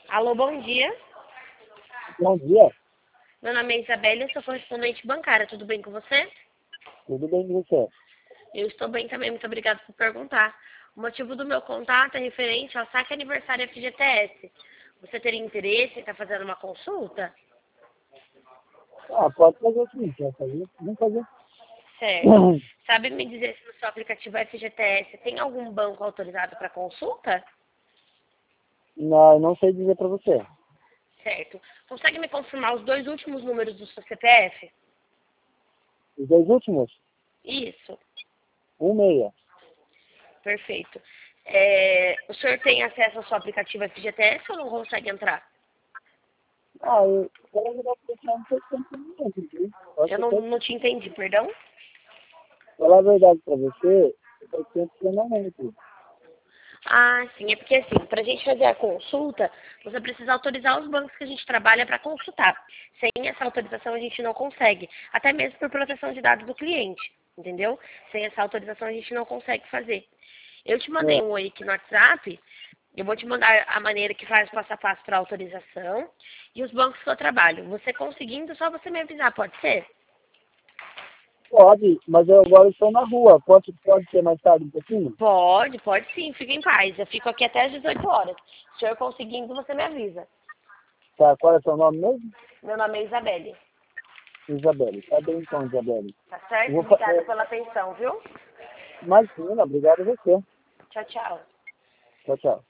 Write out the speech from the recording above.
Alô, bom dia. Bom dia, Meu nome é Isabelle, eu sou correspondente bancária. Tudo bem com você? tudo bem com você? Eu estou bem também, muito obrigada por perguntar. O motivo do meu contato é referente ao saque aniversário FGTS. Você teria interesse em estar fazendo uma consulta? Ah, pode fazer o seguinte, quer fazer? Vamos fazer. Certo. Sabe me dizer se no seu aplicativo FGTS tem algum banco autorizado para consulta? Não, não sei dizer para você. Certo. Consegue me confirmar os dois últimos números do seu CPF? Os dois últimos, Isso, 16. perfeito. O senhor tem acesso ao seu aplicativo FGTS ou não consegue entrar? Eu quero ajudar a pessoa, não sei se tem conhecimento, viu? Pode Eu ser não te entendi, perdão? falar a verdade para você, eu tenho treinamento. Ah, sim, é porque assim, para a gente fazer a consulta, você precisa autorizar os bancos que a gente trabalha para consultar. Sem essa autorização a gente não consegue, até mesmo por proteção de dados do cliente, entendeu? Sem essa autorização a gente não consegue fazer. Eu te mandei É, um oi aqui no WhatsApp, eu vou te mandar a maneira que faz o passo a passo para autorização e os bancos que eu trabalho. Você conseguindo, só você me avisar, pode ser? pode, mas eu agora estou na rua. Pode ser mais tarde um pouquinho? Pode sim, fica em paz. Eu fico aqui até às 18 horas. Se o senhor conseguindo, você me avisa. Tá, qual é o seu nome mesmo? Meu nome é Isabelle. Isabelle. Tá bem então, Isabelle. Tá Eu certo? vou Obrigada pela atenção, viu? imagina, obrigado a você. Tchau, tchau. Tchau, tchau.